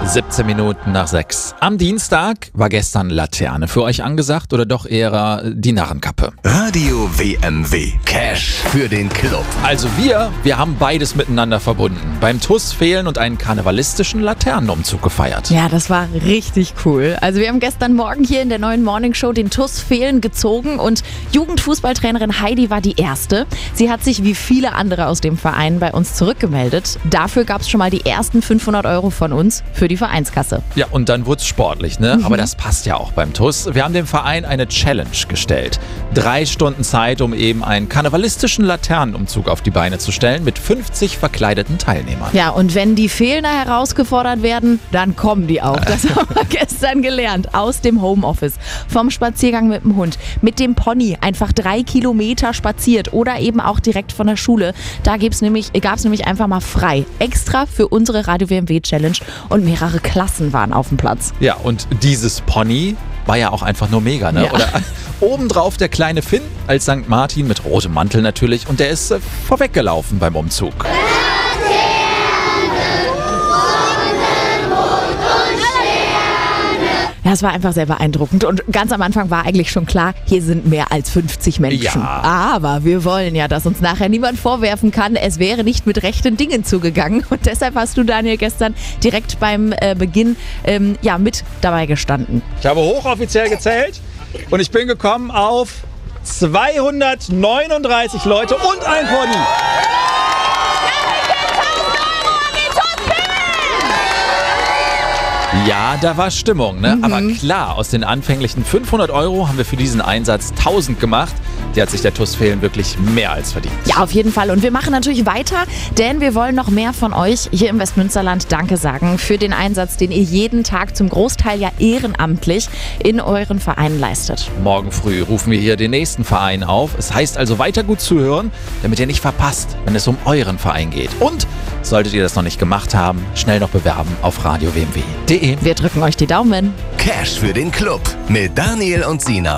17 Minuten nach 6. Am Dienstag war gestern Laterne für euch angesagt oder doch eher die Narrenkappe? Radio WMW. Cash für den Club. Also wir haben beides miteinander verbunden. Beim TUS fehlen und einen karnevalistischen Laternenumzug gefeiert. Ja, das war richtig cool. Also wir haben gestern Morgen hier in der neuen Morningshow den TUS Fehlen gezogen und Jugendfußballtrainerin Heidi war die Erste. Sie hat sich wie viele andere aus dem Verein bei uns zurückgemeldet. Dafür gab es schon mal die ersten 500 € von uns für die Vereinskasse. Ja, und dann wurde es sportlich, ne? Aber das passt ja auch beim TUS. Wir haben dem Verein eine Challenge gestellt. 3 Stunden Zeit, um eben einen karnevalistischen Laternenumzug auf die Beine zu stellen mit 50 verkleideten Teilnehmern. Ja, und wenn die Fehlner herausgefordert werden, dann kommen die auch. Das haben wir gestern gelernt. Aus dem Homeoffice, vom Spaziergang mit dem Hund, mit dem Pony einfach 3 Kilometer spaziert oder eben auch direkt von der Schule. Da gab es nämlich einfach mal frei. Extra für unsere Radio WMW Challenge und mehrere Klassen waren auf dem Platz. Ja, und dieses Pony war ja auch einfach nur mega, ne? Ja. Oder obendrauf der kleine Finn als St. Martin mit rotem Mantel natürlich und der ist vorweggelaufen beim Umzug. Ja, es war einfach sehr beeindruckend und ganz am Anfang war eigentlich schon klar, hier sind mehr als 50 Menschen. Ja. Aber wir wollen ja, dass uns nachher niemand vorwerfen kann, es wäre nicht mit rechten Dingen zugegangen. Und deshalb hast du, Daniel, gestern direkt beim Beginn mit dabei gestanden. Ich habe hochoffiziell gezählt und ich bin gekommen auf 239 Leute und ein Pony. Ja, da war Stimmung, ne? Aber klar, aus den anfänglichen 500 € haben wir für diesen Einsatz 1000 gemacht. Die hat sich der TUS Fehlen wirklich mehr als verdient. Ja, auf jeden Fall. Und wir machen natürlich weiter, denn wir wollen noch mehr von euch hier im Westmünsterland Danke sagen für den Einsatz, den ihr jeden Tag zum Großteil ja ehrenamtlich in euren Vereinen leistet. Morgen früh rufen wir hier den nächsten Verein auf. Es heißt also weiter gut zuhören, damit ihr nicht verpasst, wenn es um euren Verein geht. Und solltet ihr das noch nicht gemacht haben, schnell noch bewerben auf radiowmw.de. Wir drücken euch die Daumen. Cash für den Club mit Daniel und Sina.